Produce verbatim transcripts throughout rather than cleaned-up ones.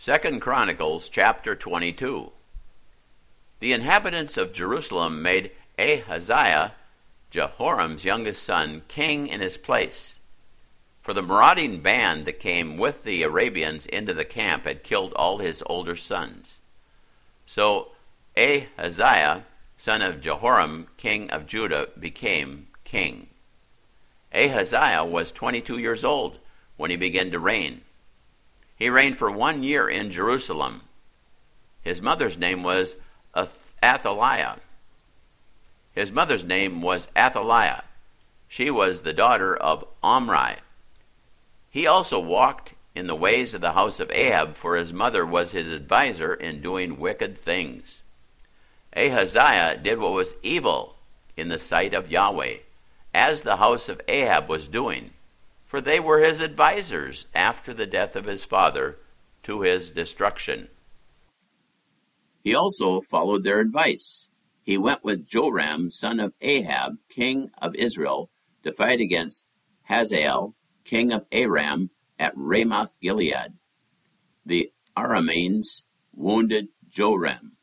Second Chronicles chapter twenty-two. The inhabitants of Jerusalem made Ahaziah, Jehoram's youngest son, king in his place. For the marauding band that came with the Arabians into the camp had killed all his older sons. So Ahaziah, son of Jehoram, king of Judah, became king. Ahaziah was twenty-two years old when he began to reign. He reigned for one year in Jerusalem. His mother's name was Athaliah. His mother's name was Athaliah. She was the daughter of Omri. He also walked in the ways of the house of Ahab, for his mother was his adviser in doing wicked things. Ahaziah did what was evil in the sight of Yahweh, as the house of Ahab was doing, for they were his advisers after the death of his father to his destruction. He also followed their advice. He went with Joram, son of Ahab, king of Israel, to fight against Hazael, king of Aram, at Ramoth Gilead. The Arameans wounded Joram.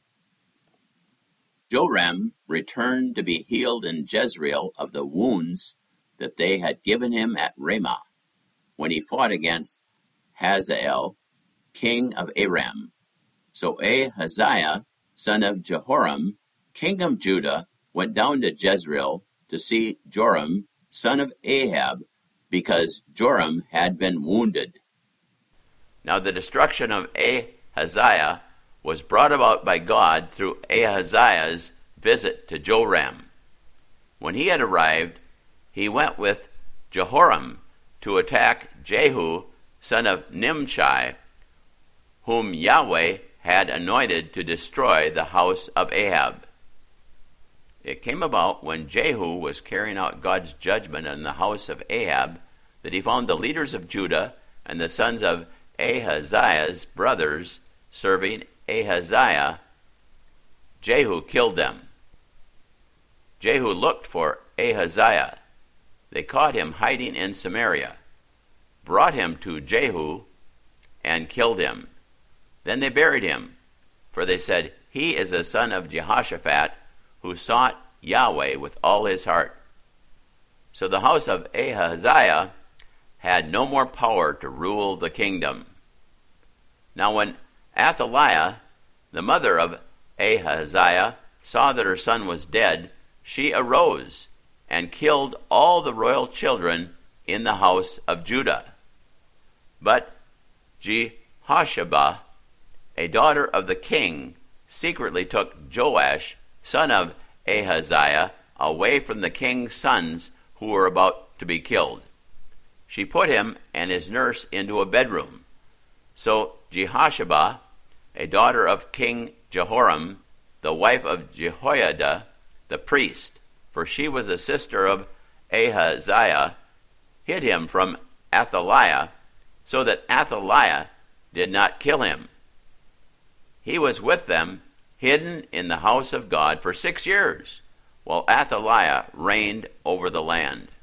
Joram returned to be healed in Jezreel of the wounds that they had given him at Ramah, when he fought against Hazael, king of Aram. So Ahaziah, son of Jehoram, king of Judah, went down to Jezreel to see Joram, son of Ahab, because Joram had been wounded. Now the destruction of Ahaziah was brought about by God through Ahaziah's visit to Joram. When he had arrived, he went with Jehoram to attack Jehu, son of Nimshi, whom Yahweh had anointed to destroy the house of Ahab. It came about when Jehu was carrying out God's judgment on the house of Ahab that he found the leaders of Judah and the sons of Ahaziah's brothers serving Ahaziah. Jehu killed them. Jehu looked for Ahaziah. They caught him hiding in Samaria, brought him to Jehu, and killed him. Then they buried him, for they said, "He is a son of Jehoshaphat, who sought Yahweh with all his heart." So the house of Ahaziah had no more power to rule the kingdom. Now when Athaliah, the mother of Ahaziah, saw that her son was dead, she arose and killed all the royal children in the house of Judah. But Jehosheba, a daughter of the king, secretly took Joash, son of Ahaziah, away from the king's sons who were about to be killed. She put him and his nurse into a bedroom. So Jehosheba, a daughter of King Jehoram, the wife of Jehoiada, the priest, for she was a sister of Ahaziah, hid him from Athaliah, so that Athaliah did not kill him. He was with them, hidden in the house of God for six years, while Athaliah reigned over the land.